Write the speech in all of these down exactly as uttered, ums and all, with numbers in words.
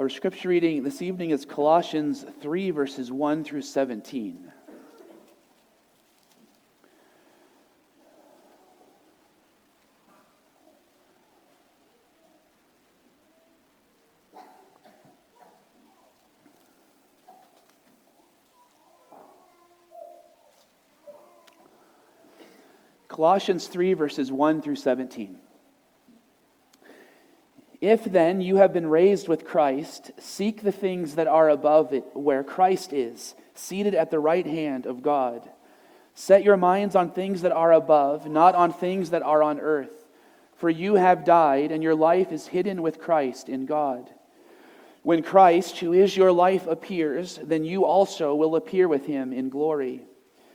Our scripture reading this evening is Colossians three, verses one through seventeen. Colossians three, verses one through seventeen. If then you have been raised with Christ, seek the things that are above it, where Christ is, seated at the right hand of God. Set your minds on things that are above, not on things that are on earth. For you have died, and your life is hidden with Christ in God. When Christ, who is your life, appears, then you also will appear with him in glory.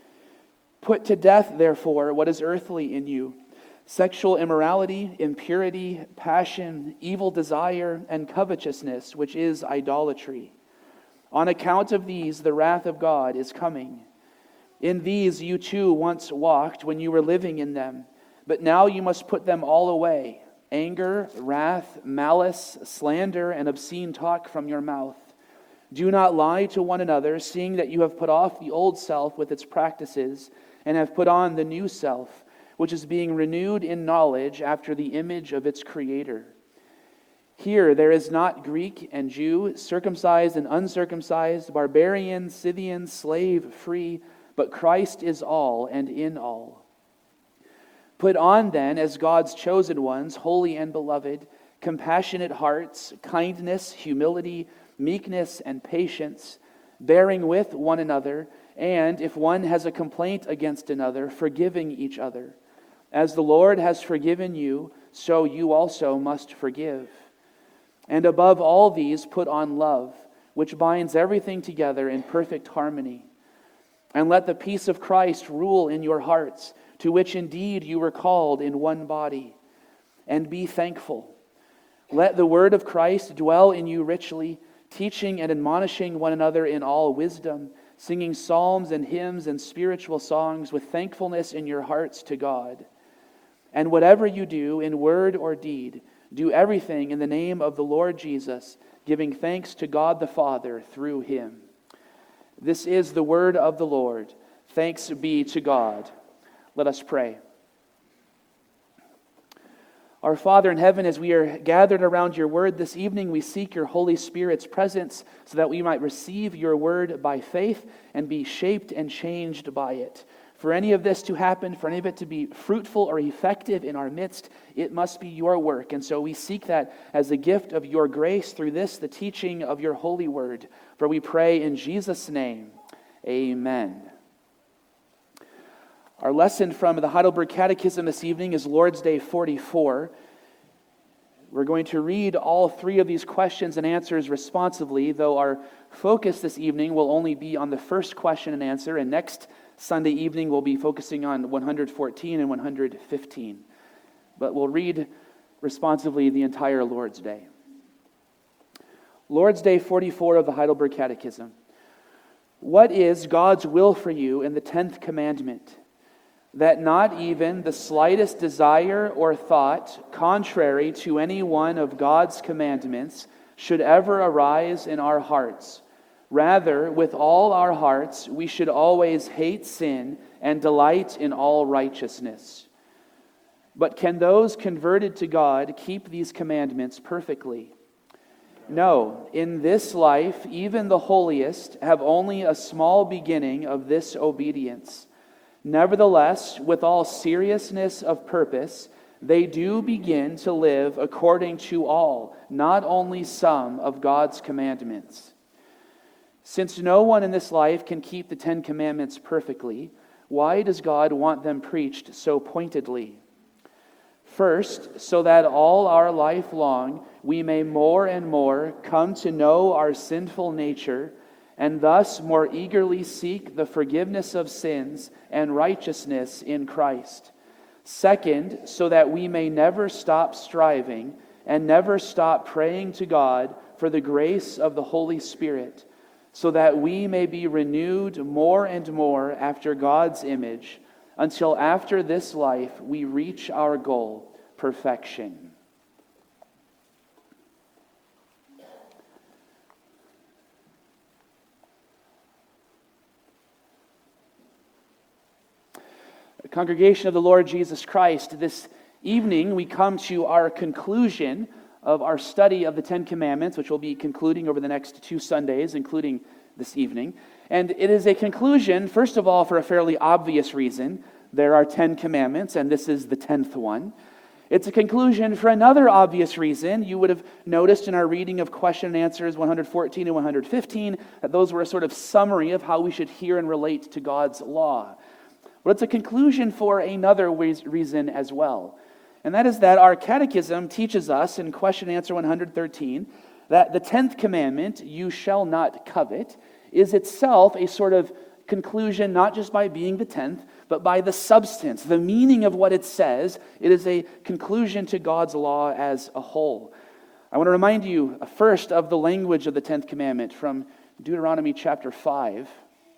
Put to death, therefore, what is earthly in you: sexual immorality, impurity, passion, evil desire, and covetousness, which is idolatry. On account of these, the wrath of God is coming. In these you too once walked when you were living in them, but now you must put them all away: anger, wrath, malice, slander, and obscene talk from your mouth. Do not lie to one another, seeing that you have put off the old self with its practices, and have put on the new self, which is being renewed in knowledge after the image of its Creator. Here there is not Greek and Jew, circumcised and uncircumcised, barbarian, Scythian, slave, free, but Christ is all and in all. Put on then, as God's chosen ones, holy and beloved, compassionate hearts, kindness, humility, meekness, and patience, bearing with one another, and if one has a complaint against another, forgiving each other. As the Lord has forgiven you, so you also must forgive. And above all these, put on love, which binds everything together in perfect harmony. And let the peace of Christ rule in your hearts, to which indeed you were called in one body. And be thankful. Let the word of Christ dwell in you richly, teaching and admonishing one another in all wisdom, singing psalms and hymns and spiritual songs with thankfulness in your hearts to God. And whatever you do, in word or deed, do everything in the name of the Lord Jesus, giving thanks to God the Father through him. This is the word of the Lord. Thanks be to God. Let us pray. Our Father in heaven, as we are gathered around your word this evening, we seek your Holy Spirit's presence so that we might receive your word by faith and be shaped and changed by it. For any of this to happen, for any of it to be fruitful or effective in our midst, it must be your work. And so we seek that as a gift of your grace through this, the teaching of your holy word. For we pray in Jesus' name, amen. Our lesson from the Heidelberg Catechism this evening is Lord's Day forty-four. We're going to read all three of these questions and answers responsively, though our focus this evening will only be on the first question and answer, and next Sunday evening we'll be focusing on one hundred fourteen and one hundred fifteen. But we'll read responsively the entire Lord's Day. Lord's Day forty-four of the Heidelberg Catechism. What is God's will for you in the tenth commandment? That not even the slightest desire or thought contrary to any one of God's commandments should ever arise in our hearts. Rather, with all our hearts, we should always hate sin and delight in all righteousness. But can those converted to God keep these commandments perfectly? No, in this life, even the holiest have only a small beginning of this obedience. Nevertheless, with all seriousness of purpose, they do begin to live according to all, not only some, of God's commandments. Since no one in this life can keep the Ten Commandments perfectly, why does God want them preached so pointedly? First, so that all our life long we may more and more come to know our sinful nature, and thus more eagerly seek the forgiveness of sins and righteousness in Christ. Second, so that we may never stop striving and never stop praying to God for the grace of the Holy Spirit, so that we may be renewed more and more after God's image, until after this life we reach our goal, perfection. Congregation of the Lord Jesus Christ, this evening we come to our conclusion of our study of the Ten Commandments, which we'll be concluding over the next two Sundays, including this evening. And it is a conclusion, first of all, for a fairly obvious reason. There are Ten Commandments, and this is the tenth one. It's a conclusion for another obvious reason. You would have noticed in our reading of question and answers one hundred fourteen and one hundred fifteen that those were a sort of summary of how we should hear and relate to God's law. But it's a conclusion for another reason as well. And that is that our catechism teaches us in question and answer one hundred thirteen that the tenth commandment, you shall not covet, is itself a sort of conclusion not just by being the tenth, but by the substance, the meaning of what it says. It is a conclusion to God's law as a whole. I want to remind you first of the language of the tenth commandment from Deuteronomy chapter five.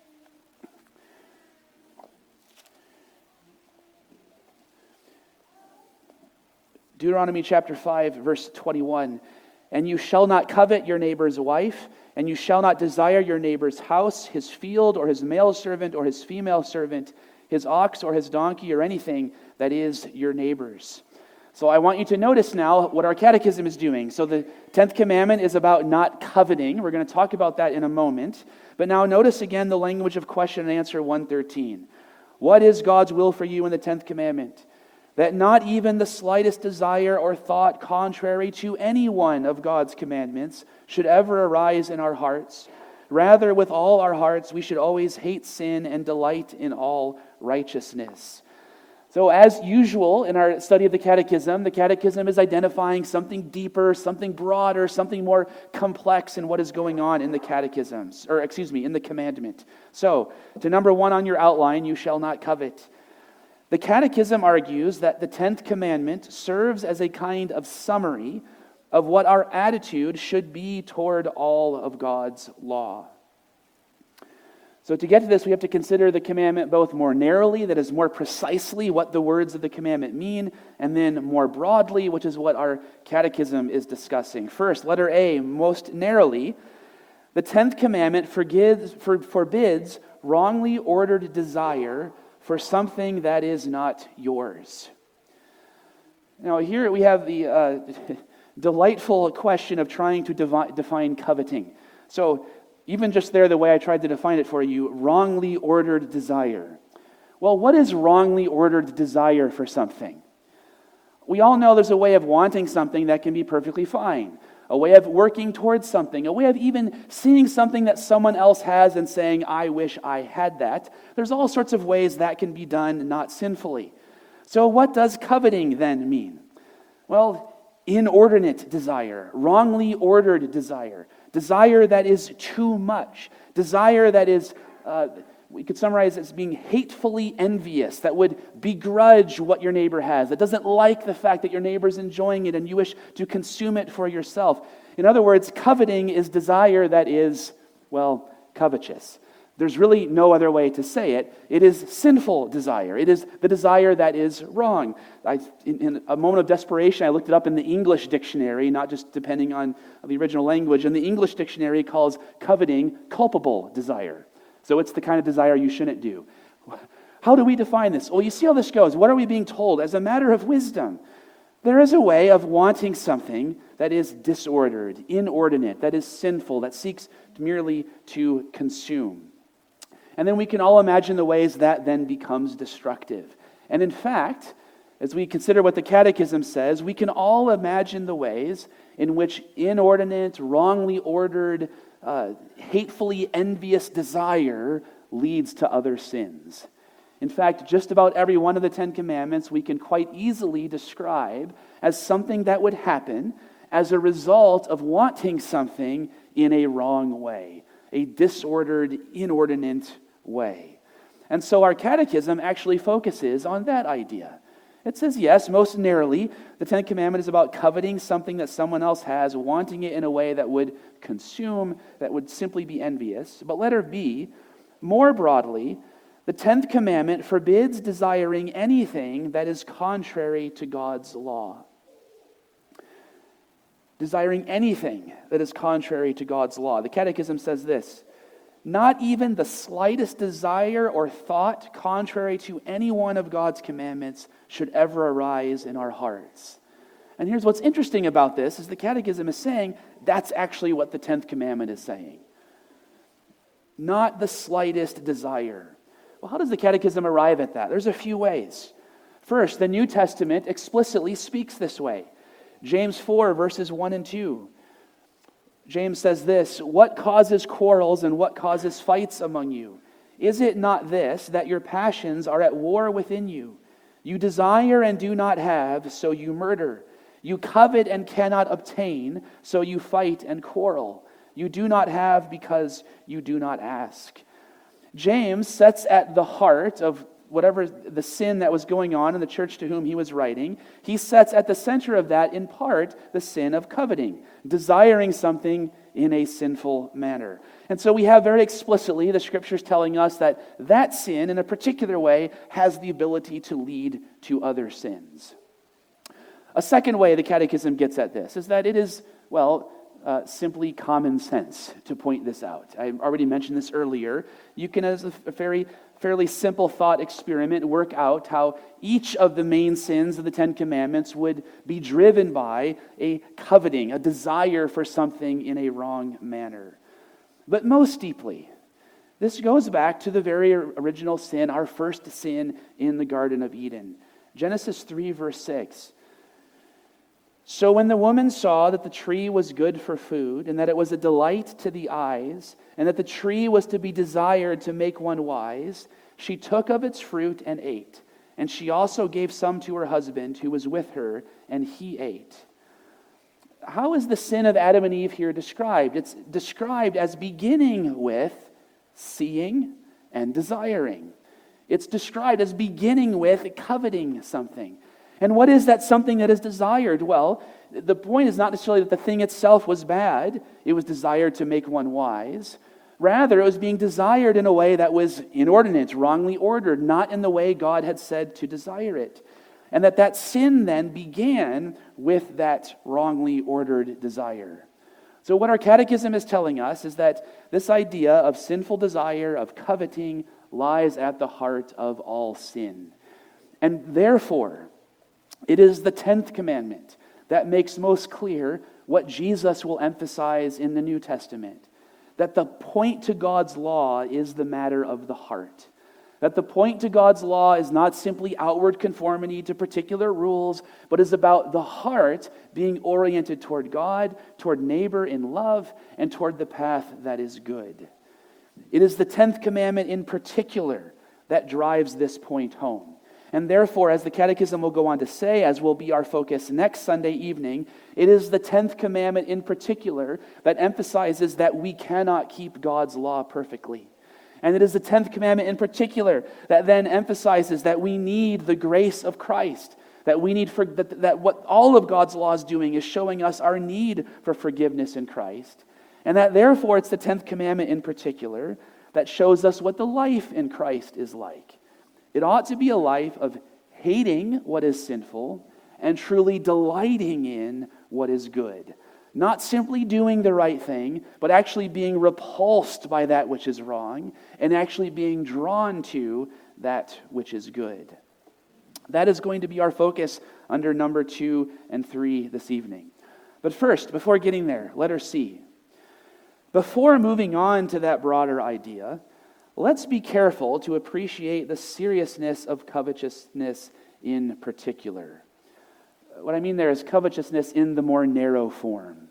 Deuteronomy chapter five, verse twenty-one. And you shall not covet your neighbor's wife, and you shall not desire your neighbor's house, his field, or his male servant, or his female servant, his ox, or his donkey, or anything that is your neighbor's. So I want you to notice now what our catechism is doing. So the tenth commandment is about not coveting. We're going to talk about that in a moment. But now notice again the language of question and answer one thirteen. What is God's will for you in the tenth commandment? That not even the slightest desire or thought contrary to any one of God's commandments should ever arise in our hearts. Rather, with all our hearts, we should always hate sin and delight in all righteousness. So as usual in our study of the Catechism, the Catechism is identifying something deeper, something broader, something more complex in what is going on in the Catechisms, or excuse me, in the commandment. So, to number one on your outline, you shall not covet. The Catechism argues that the tenth commandment serves as a kind of summary of what our attitude should be toward all of God's law. So to get to this, we have to consider the commandment both more narrowly, that is more precisely what the words of the commandment mean, and then more broadly, which is what our Catechism is discussing. First, letter A, most narrowly, the tenth commandment forgives, for, forbids wrongly ordered desire for something that is not yours. Now here we have the uh, delightful question of trying to devi- define coveting. So even just there, the way I tried to define it for you, wrongly ordered desire. Well, what is wrongly ordered desire for something? We all know there's a way of wanting something that can be perfectly fine. A way of working towards something, a way of even seeing something that someone else has and saying, I wish I had that. There's all sorts of ways that can be done not sinfully. So what does coveting then mean? Well, inordinate desire, wrongly ordered desire, desire that is too much, desire that is, uh, we could summarize it as being hatefully envious, that would begrudge what your neighbor has, that doesn't like the fact that your neighbor's enjoying it and you wish to consume it for yourself. In other words, coveting is desire that is, well, covetous. There's really no other way to say it. It is sinful desire. It is the desire that is wrong. I, in, in a moment of desperation, I looked it up in the English dictionary, not just depending on the original language, and the English dictionary calls coveting culpable desire. So it's the kind of desire you shouldn't do. How do we define this? Well, you see how this goes. What are we being told? As a matter of wisdom, there is a way of wanting something that is disordered, inordinate, that is sinful, that seeks merely to consume. And then we can all imagine the ways that then becomes destructive. And in fact, as we consider what the Catechism says, we can all imagine the ways in which inordinate, wrongly ordered, uh, hatefully envious desire leads to other sins. In fact, just about every one of the Ten Commandments we can quite easily describe as something that would happen as a result of wanting something in a wrong way, a disordered, inordinate way. And so our Catechism actually focuses on that idea. It says, yes, most narrowly, the Ten Commandment is about coveting something that someone else has, wanting it in a way that would consume, that would simply be envious. But letter B, more broadly, the Tenth Commandment forbids desiring anything that is contrary to God's law. Desiring anything that is contrary to God's law. The Catechism says this, not even the slightest desire or thought contrary to any one of God's commandments should ever arise in our hearts. And here's what's interesting about this, is the Catechism is saying that's actually what the tenth commandment is saying. Not the slightest desire. Well, how does the Catechism arrive at that? There's a few ways. First, the New Testament explicitly speaks this way. James four, verses one and two. James says this, "What causes quarrels and what causes fights among you? Is it not this, that your passions are at war within you? You desire and do not have, so you murder. You covet and cannot obtain, so you fight and quarrel. You do not have because you do not ask." James sets at the heart of whatever the sin that was going on in the church to whom he was writing, he sets at the center of that, in part, the sin of coveting, desiring something in a sinful manner. And so we have very explicitly the Scriptures telling us that that sin, in a particular way, has the ability to lead to other sins. A second way the Catechism gets at this is that it is, well, uh, simply common sense to point this out. I already mentioned this earlier. You can, as a very fairly simple thought experiment, work out how each of the main sins of the Ten Commandments would be driven by a coveting, a desire for something in a wrong manner. But most deeply, this goes back to the very original sin, our first sin in the Garden of Eden. Genesis three, verse six. "So when the woman saw that the tree was good for food, and that it was a delight to the eyes, and that the tree was to be desired to make one wise, she took of its fruit and ate. And she also gave some to her husband who was with her, and he ate." How is the sin of Adam and Eve here described? It's described as beginning with seeing and desiring. It's described as beginning with coveting something. And what is that something that is desired? Well, the point is not necessarily that the thing itself was bad. It was desired to make one wise. Rather, it was being desired in a way that was inordinate, wrongly ordered, not in the way God had said to desire it. And that that sin then began with that wrongly ordered desire. So what our Catechism is telling us is that this idea of sinful desire, of coveting, lies at the heart of all sin. And therefore, it is the tenth commandment that makes most clear what Jesus will emphasize in the New Testament. That the point to God's law is the matter of the heart. That the point to God's law is not simply outward conformity to particular rules, but is about the heart being oriented toward God, toward neighbor in love, and toward the path that is good. It is the tenth commandment in particular that drives this point home. And therefore, as the Catechism will go on to say, as will be our focus next Sunday evening, it is the tenth commandment in particular that emphasizes that we cannot keep God's law perfectly. And it is the tenth commandment in particular that then emphasizes that we need the grace of Christ, that we need for, that, that what all of God's law is doing is showing us our need for forgiveness in Christ. And that therefore it's the tenth commandment in particular that shows us what the life in Christ is like. It ought to be a life of hating what is sinful and truly delighting in what is good. Not simply doing the right thing, but actually being repulsed by that which is wrong and actually being drawn to that which is good. That is going to be our focus under number two and three this evening. But first, before getting there, letter C. Before moving on to that broader idea, let's be careful to appreciate the seriousness of covetousness in particular. What I mean there is covetousness in the more narrow form.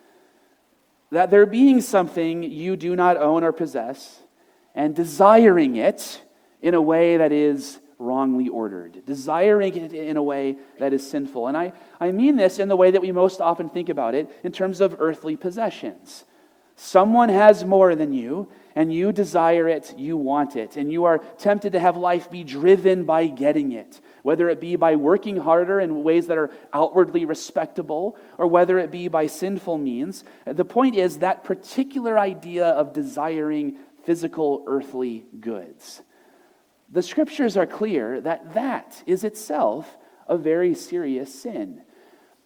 That there being something you do not own or possess, and desiring it in a way that is wrongly ordered, desiring it in a way that is sinful. And I, I mean this in the way that we most often think about it in terms of earthly possessions. Someone has more than you, and you desire it, you want it, and you are tempted to have life be driven by getting it, whether it be by working harder in ways that are outwardly respectable, or whether it be by sinful means. The point is that particular idea of desiring physical earthly goods. The Scriptures are clear that that is itself a very serious sin.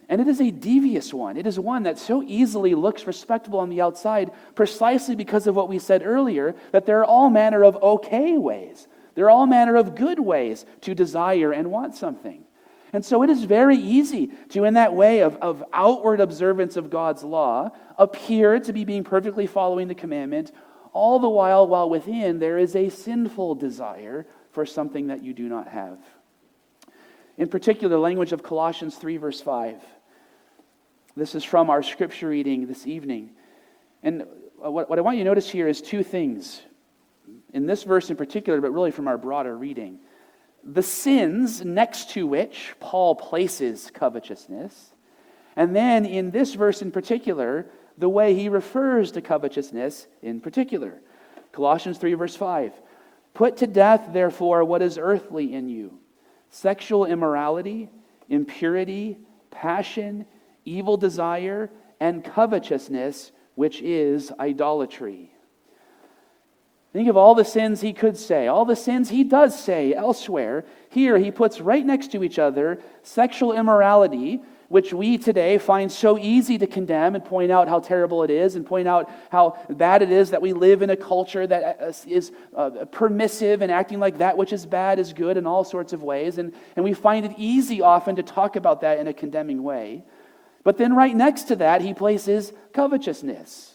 And it is a devious one. It is one that so easily looks respectable on the outside precisely because of what we said earlier, that there are all manner of okay ways. There are all manner of good ways to desire and want something. And so it is very easy to, in that way of, of outward observance of God's law, appear to be being perfectly following the commandment, all the while, while within there is a sinful desire for something that you do not have. In particular, the language of Colossians three, verse five. This is from our scripture reading this evening. And what, what I want you to notice here is two things. In this verse in particular, but really from our broader reading. The sins next to which Paul places covetousness. And then in this verse in particular, the way he refers to covetousness in particular. Colossians three, verse five. Put to death, therefore, what is earthly in you. Sexual immorality, impurity, passion, evil desire, and covetousness, which is idolatry. Think of all the sins he could say, all the sins he does say elsewhere. Here he puts right next to each other sexual immorality, which we today find so easy to condemn and point out how terrible it is and point out how bad it is that we live in a culture that is uh, permissive and acting like that which is bad is good in all sorts of ways. And, and we find it easy often to talk about that in a condemning way. But then right next to that, he places covetousness.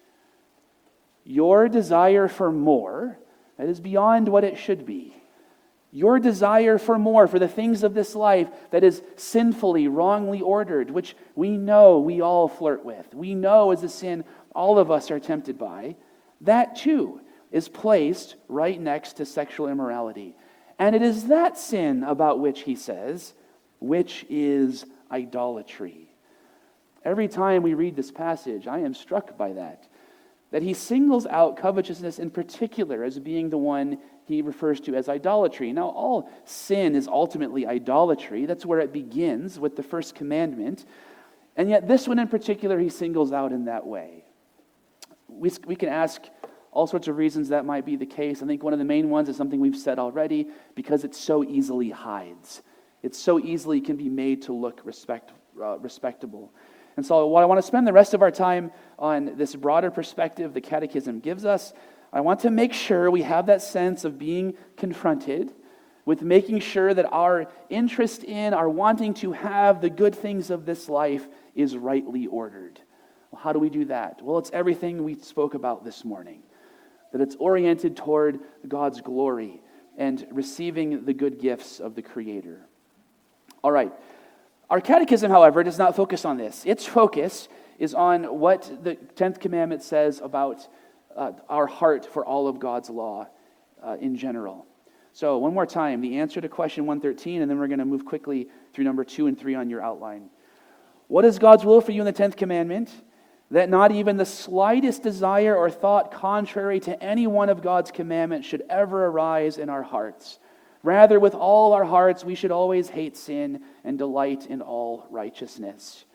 Your desire for more, that is beyond what it should be. Your desire for more, for the things of this life that is sinfully, wrongly ordered, which we know we all flirt with. We know is a sin all of us are tempted by. That too is placed right next to sexual immorality. And it is that sin about which he says, which is idolatry. Every time we read this passage, I am struck by that. That he singles out covetousness in particular as being the one he refers to as idolatry. Now, all sin is ultimately idolatry. That's where it begins with the first commandment. And yet this one in particular he singles out in that way. We, we can ask all sorts of reasons that might be the case. I think one of the main ones is something we've said already, because it so easily hides. It so easily can be made to look respect, uh, respectable. And so what I want to spend the rest of our time on this broader perspective the Catechism gives us, I want to make sure we have that sense of being confronted with making sure that our interest in, our wanting to have the good things of this life is rightly ordered. Well, how do we do that? Well, it's everything we spoke about this morning. That it's oriented toward God's glory and receiving the good gifts of the Creator. All right. Our catechism, however, does not focus on this. Its focus is on what the tenth commandment says about uh, our heart for all of God's law uh, in general. So one more time, the answer to question one thirteen, and then we're going to move quickly through number two and three on your outline. What is God's will for you in the tenth commandment? That not even the slightest desire or thought contrary to any one of God's commandments should ever arise in our hearts. Rather, with all our hearts, we should always hate sin and delight in all righteousness.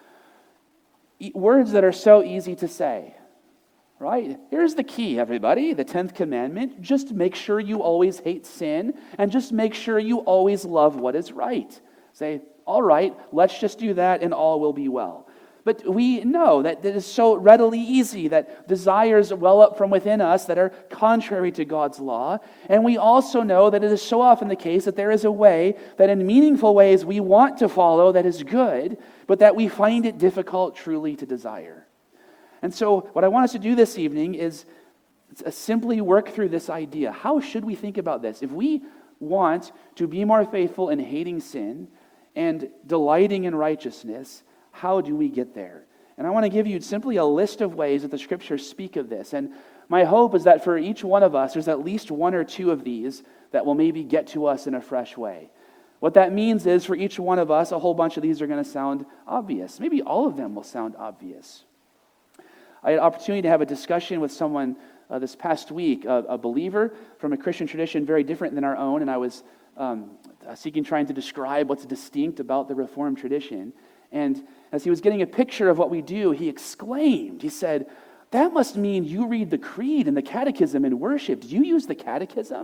Words that are so easy to say, right? Here's the key, everybody, the tenth commandment. Just make sure you always hate sin, and just make sure you always love what is right. Say, all right, let's just do that, and all will be well. But we know that it is so readily easy that desires well up from within us that are contrary to God's law. And we also know that it is so often the case that there is a way that in meaningful ways we want to follow that is good, but that we find it difficult truly to desire. And so what I want us to do this evening is simply work through this idea. How should we think about this? If we want to be more faithful in hating sin and delighting in righteousness, how do we get there? And I want to give you simply a list of ways that the Scriptures speak of this. And my hope is that for each one of us, there's at least one or two of these that will maybe get to us in a fresh way. What that means is for each one of us, a whole bunch of these are going to sound obvious. Maybe all of them will sound obvious. I had an opportunity to have a discussion with someone uh, this past week, a, a believer from a Christian tradition very different than our own, and I was um, seeking trying to describe what's distinct about the Reformed tradition. And as he was getting a picture of what we do, he exclaimed, he said, "That must mean you read the creed and the catechism in worship. Do you use the catechism?"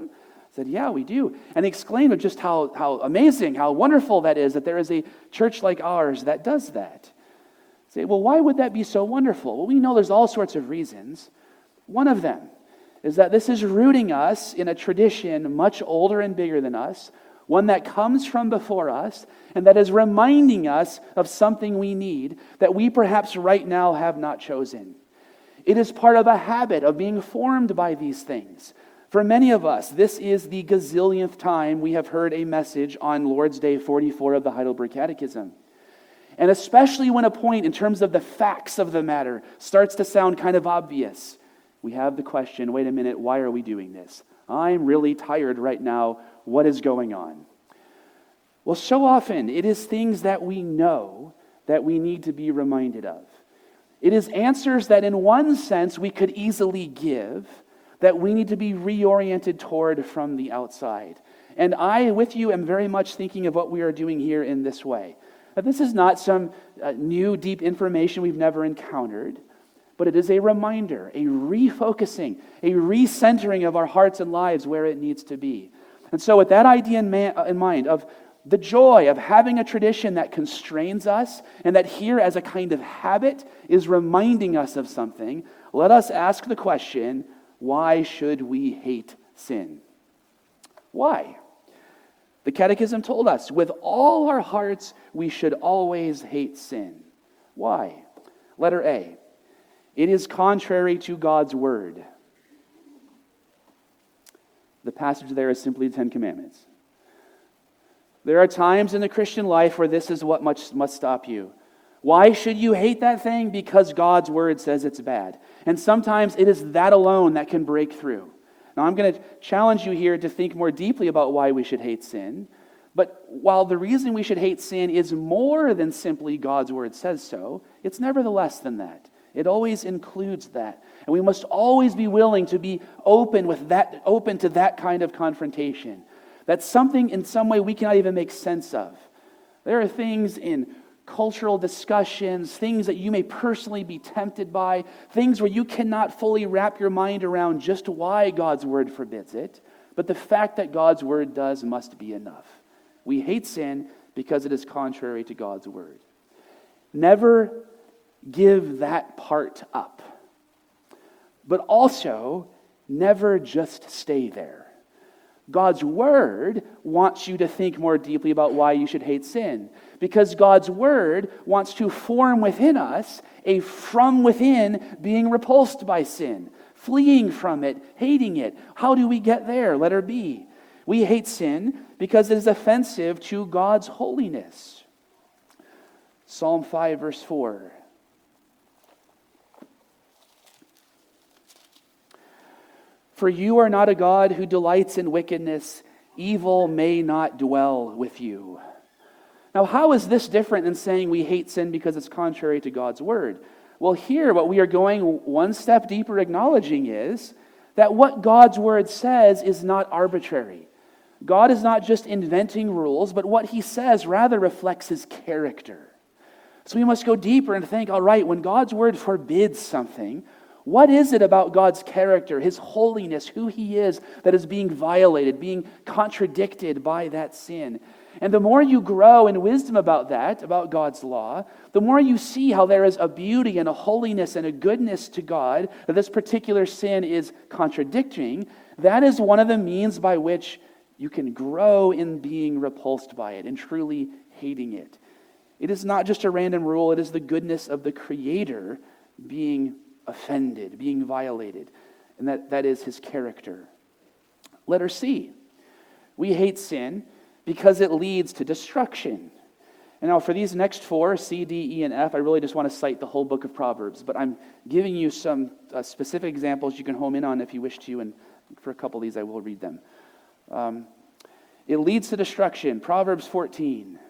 I said, yeah, we do. And he explained just how, how amazing, how wonderful that is, that there is a church like ours that does that. I say, well, why would that be so wonderful? Well, we know there's all sorts of reasons. One of them is that this is rooting us in a tradition much older and bigger than us, one that comes from before us, and that is reminding us of something we need that we perhaps right now have not chosen. It is part of a habit of being formed by these things. For many of us, this is the gazillionth time we have heard a message on Lord's Day forty-four of the Heidelberg Catechism. And especially when a point in terms of the facts of the matter starts to sound kind of obvious, we have the question, wait a minute, why are we doing this? I'm really tired right now. What is going on? Well, so often it is things that we know that we need to be reminded of. It is answers that in one sense we could easily give, that we need to be reoriented toward from the outside. And I, with you, am very much thinking of what we are doing here in this way. Now, this is not some uh, new, deep information we've never encountered, but it is a reminder, a refocusing, a recentering of our hearts and lives where it needs to be. And so with that idea in, man, in mind of the joy of having a tradition that constrains us and that here as a kind of habit is reminding us of something, let us ask the question, why should we hate sin? Why? The Catechism told us, with all our hearts, we should always hate sin. Why? Letter A, it is contrary to God's word. The passage there is simply the Ten Commandments. There are times in the Christian life where this is what must, must stop you. Why should you hate that thing? Because God's word says it's bad. And sometimes it is that alone that can break through. Now I'm going to challenge you here to think more deeply about why we should hate sin. But while the reason we should hate sin is more than simply God's word says so, it's nevertheless than that. It always includes that. And we must always be willing to be open with that, open to that kind of confrontation. That's something in some way we cannot even make sense of. There are things in cultural discussions, things that you may personally be tempted by, things where you cannot fully wrap your mind around just why God's word forbids it. But the fact that God's word does must be enough. We hate sin because it is contrary to God's word. Never give that part up. But also, never just stay there. God's word wants you to think more deeply about why you should hate sin. Because God's word wants to form within us a from within being repulsed by sin, fleeing from it, hating it. How do we get there? Letter B. We hate sin because it is offensive to God's holiness. Psalm five, verse four. For you are not a God who delights in wickedness. Evil may not dwell with you. Now, how is this different than saying we hate sin because it's contrary to God's word? Well, here, what we are going one step deeper acknowledging is that what God's word says is not arbitrary. God is not just inventing rules, but what he says rather reflects his character. So we must go deeper and think, all right, when God's word forbids something, what is it about God's character, his holiness, who he is, that is being violated, being contradicted by that sin? And the more you grow in wisdom about that, about God's law, the more you see how there is a beauty and a holiness and a goodness to God that this particular sin is contradicting. That is one of the means by which you can grow in being repulsed by it and truly hating it. It is not just a random rule, it is the goodness of the Creator being offended, being violated. And that, that is his character. Letter C. We hate sin because it leads to destruction. And now for these next four, C, D, E, and F, I really just want to cite the whole book of Proverbs. But I'm giving you some uh, specific examples you can home in on if you wish to. And for a couple of these, I will read them. Um, it leads to destruction. Proverbs fourteen.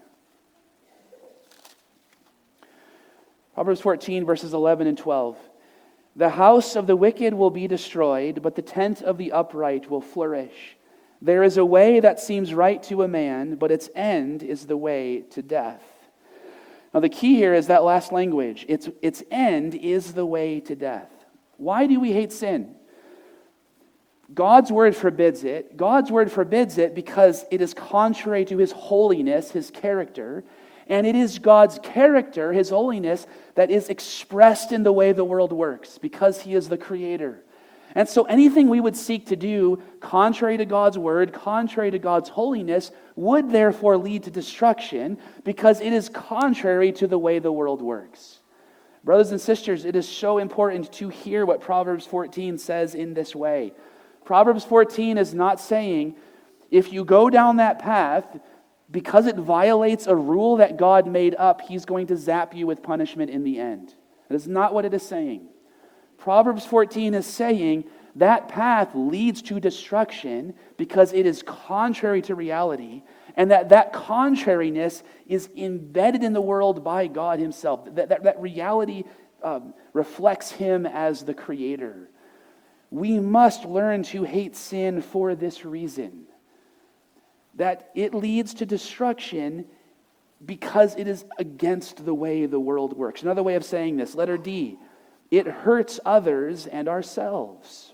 Proverbs fourteen, verses eleven and twelve. The house of the wicked will be destroyed, but the tent of the upright will flourish. There is a way that seems right to a man, but its end is the way to death. Now the key here is that last language. Its, its end is the way to death. Why do we hate sin? God's word forbids it. God's word forbids it because it is contrary to his holiness, his character. And it is God's character, his holiness, that is expressed in the way the world works because he is the creator. And so anything we would seek to do contrary to God's word, contrary to God's holiness, would therefore lead to destruction because it is contrary to the way the world works. Brothers and sisters, it is so important to hear what Proverbs fourteen says in this way. Proverbs fourteen is not saying, if you go down that path, because it violates a rule that God made up, he's going to zap you with punishment in the end. That is not what it is saying. Proverbs fourteen is saying that path leads to destruction because it is contrary to reality, and that that contrariness is embedded in the world by God himself. That, that, that reality um, reflects him as the creator. We must learn to hate sin for this reason, that it leads to destruction because it is against the way the world works. Another way of saying this, letter D, it hurts others and ourselves.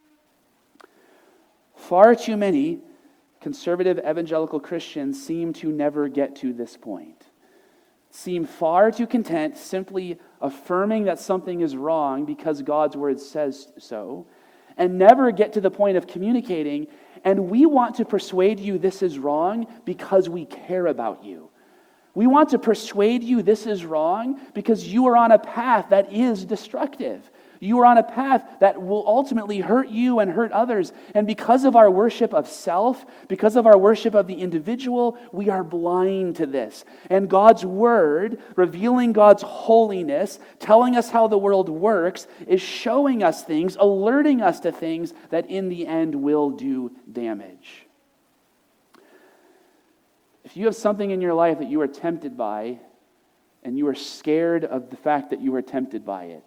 Far too many conservative evangelical Christians seem to never get to this point. Seem far too content simply affirming that something is wrong because God's word says so, and never get to the point of communicating, and we want to persuade you this is wrong because we care about you. We want to persuade you this is wrong because you are on a path that is destructive. You are on a path that will ultimately hurt you and hurt others. And because of our worship of self, because of our worship of the individual, we are blind to this. And God's word, revealing God's holiness, telling us how the world works, is showing us things, alerting us to things that in the end will do damage. If you have something in your life that you are tempted by, and you are scared of the fact that you are tempted by it,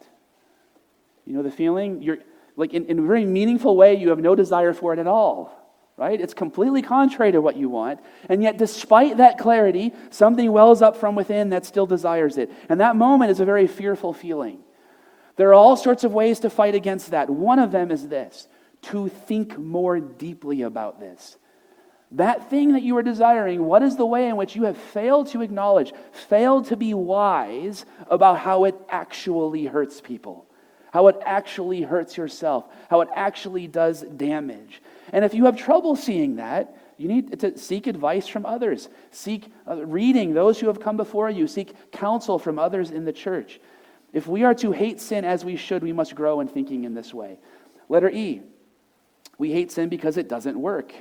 you know the feeling? You're like in, in a very meaningful way, you have no desire for it at all, right? It's completely contrary to what you want. And yet, despite that clarity, something wells up from within that still desires it. And that moment is a very fearful feeling. There are all sorts of ways to fight against that. One of them is this, to think more deeply about this. That thing that you are desiring, what is the way in which you have failed to acknowledge, failed to be wise about how it actually hurts people? How it actually hurts yourself, how it actually does damage. And if you have trouble seeing that, you need to seek advice from others. Seek uh, reading those who have come before you. Seek counsel from others in the church. If we are to hate sin as we should, we must grow in thinking in this way. Letter E, we hate sin because it doesn't work.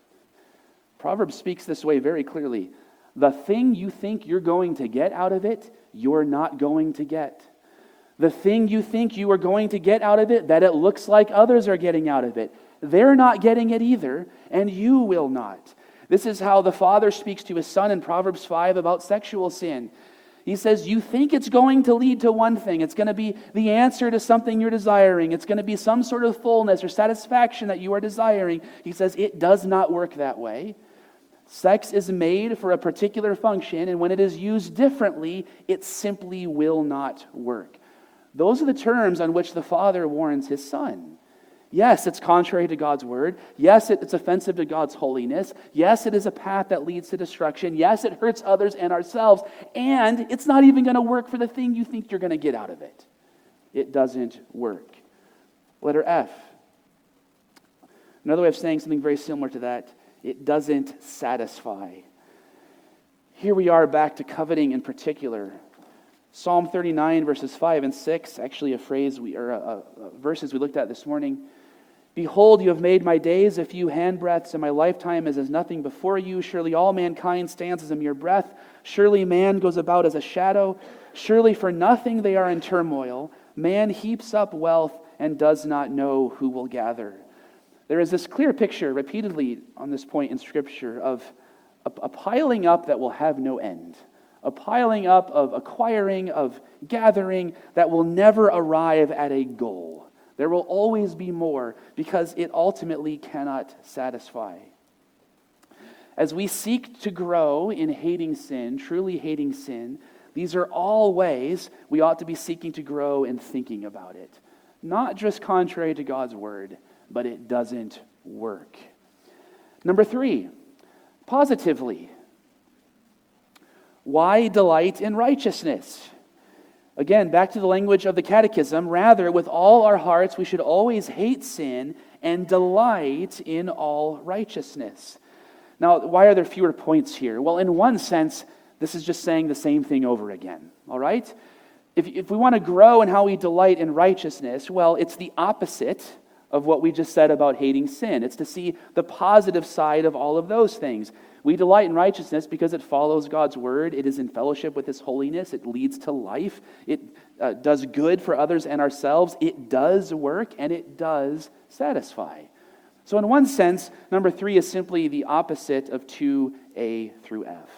Proverbs speaks this way very clearly. The thing you think you're going to get out of it, you're not going to get. The thing you think you are going to get out of it, that it looks like others are getting out of it, they're not getting it either, and you will not. This is how the father speaks to his son in Proverbs five about sexual sin. He says, you think it's going to lead to one thing. It's going to be the answer to something you're desiring. It's going to be some sort of fullness or satisfaction that you are desiring. He says, it does not work that way. Sex is made for a particular function, and when it is used differently, it simply will not work. Those are the terms on which the father warns his son. Yes, it's contrary to God's word. Yes, it's offensive to God's holiness. Yes, it is a path that leads to destruction. Yes, it hurts others and ourselves. And it's not even going to work for the thing you think you're going to get out of it. It doesn't work. Letter F. Another way of saying something very similar to that, it doesn't satisfy. Here we are back to coveting in particular. Psalm thirty-nine, verses five and six, actually a phrase we or uh, uh, verses we looked at this morning. Behold, you have made my days a few handbreadths, and my lifetime is as nothing before you. Surely all mankind stands as a mere breath. Surely man goes about as a shadow. Surely for nothing they are in turmoil. Man heaps up wealth and does not know who will gather. There is this clear picture repeatedly on this point in Scripture of a, a piling up that will have no end. A piling up of acquiring, of gathering that will never arrive at a goal. There will always be more because it ultimately cannot satisfy. As we seek to grow in hating sin, truly hating sin, these are all ways we ought to be seeking to grow in thinking about it. Not just contrary to God's word, but it doesn't work. Number three, positively. Why delight in righteousness? Again, back to the language of the Catechism. Rather, with all our hearts, we should always hate sin and delight in all righteousness. Now, why are there fewer points here? Well, in one sense, this is just saying the same thing over again, all right? If, if we want to grow in how we delight in righteousness, well, it's the opposite of what we just said about hating sin. It's to see the positive side of all of those things. We delight in righteousness because it follows God's word. It is in fellowship with His holiness. It leads to life. It uh, does good for others and ourselves. It does work, and it does satisfy. So in one sense, number three is simply the opposite of two A through F.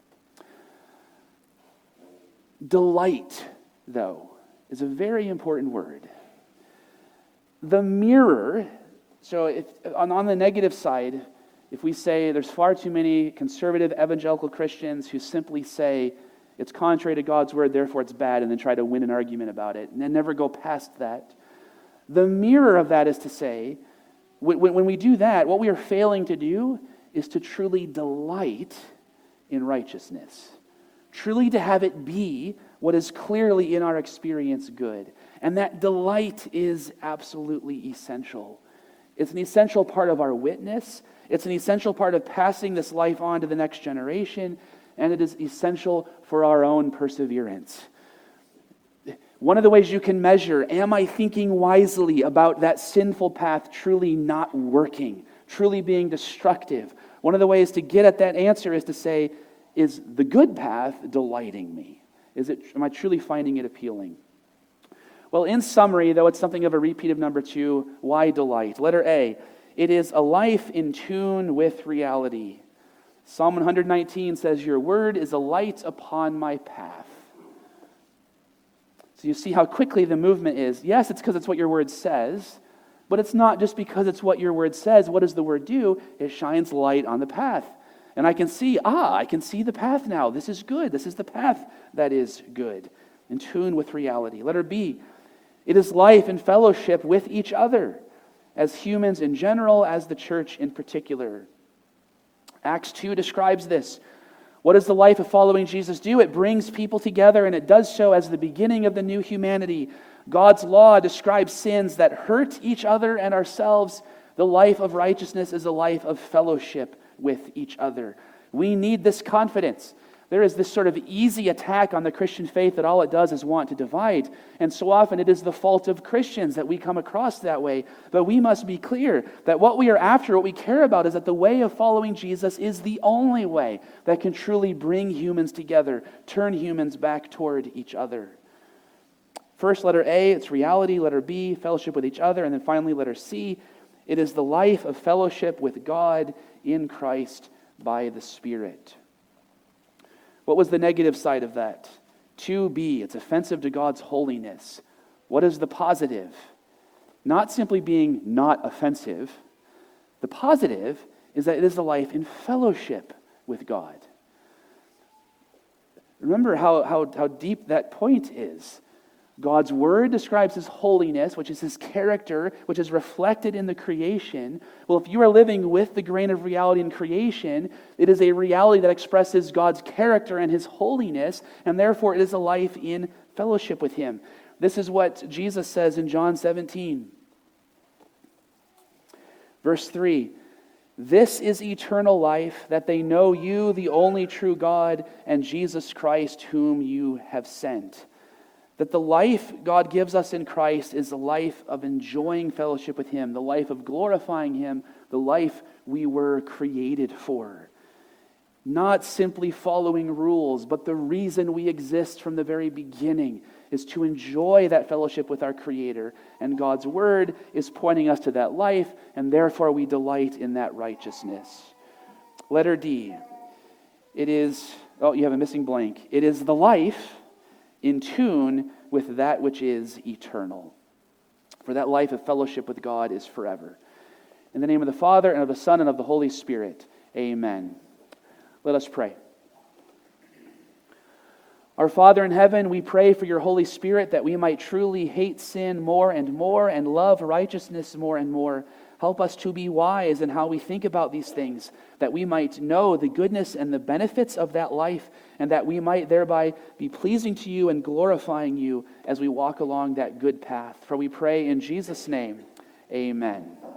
Delight, though, is a very important word. The mirror, so if, on, on the negative side, if we say there's far too many conservative evangelical Christians who simply say it's contrary to God's word, therefore it's bad, and then try to win an argument about it, and then never go past that. The mirror of that is to say, when, when we do that, what we are failing to do is to truly delight in righteousness. Truly to have it be what is clearly in our experience good. And that delight is absolutely essential. It's an essential part of our witness. It's an essential part of passing this life on to the next generation. And it is essential for our own perseverance. One of the ways you can measure, am I thinking wisely about that sinful path truly not working, truly being destructive? One of the ways to get at that answer is to say, is the good path delighting me? Is it? Am I truly finding it appealing? Well, in summary, though it's something of a repeat of number two, why delight? Letter A, it is a life in tune with reality. Psalm one nineteen says, your word is a light upon my path. So you see how quickly the movement is. Yes, it's because it's what your word says, but it's not just because it's what your word says. What does the word do? It shines light on the path. And I can see, ah, I can see the path now. This is good. This is the path that is good. In tune with reality. Letter B, it is life in fellowship with each other, as humans in general, as the church in particular. Acts two describes this. What does the life of following Jesus do? It brings people together, and it does so as the beginning of the new humanity. God's law describes sins that hurt each other and ourselves. The life of righteousness is a life of fellowship with each other. We need this confidence. There is this sort of easy attack on the Christian faith that all it does is want to divide. And so often it is the fault of Christians that we come across that way. But we must be clear that what we are after, what we care about, is that the way of following Jesus is the only way that can truly bring humans together, turn humans back toward each other. First, letter A, it's reality. Letter B, fellowship with each other. And then finally, letter C, it is the life of fellowship with God in Christ by the Spirit. What was the negative side of that? two B, it's offensive to God's holiness. What is the positive? Not simply being not offensive. The positive is that it is a life in fellowship with God. Remember how, how, how deep that point is. God's word describes His holiness, which is His character, which is reflected in the creation. Well, if you are living with the grain of reality in creation, it is a reality that expresses God's character and His holiness, and therefore it is a life in fellowship with Him. This is what Jesus says in John seventeen. Verse three, this is eternal life, that they know you, the only true God, and Jesus Christ, whom you have sent. That the life God gives us in Christ is a life of enjoying fellowship with Him, the life of glorifying Him, the life we were created for. Not simply following rules, but the reason we exist from the very beginning is to enjoy that fellowship with our Creator. And God's Word is pointing us to that life, and therefore we delight in that righteousness. Letter D. It is, oh, you have a missing blank. It is the life in tune with that which is eternal. For that life of fellowship with God is forever. In the name of the Father, and of the Son, and of the Holy Spirit. Amen. Let us pray. Our Father in heaven, we pray for your Holy Spirit that we might truly hate sin more and more and love righteousness more and more. Help us to be wise in how we think about these things, that we might know the goodness and the benefits of that life, and that we might thereby be pleasing to you and glorifying you as we walk along that good path. For we pray in Jesus' name, amen.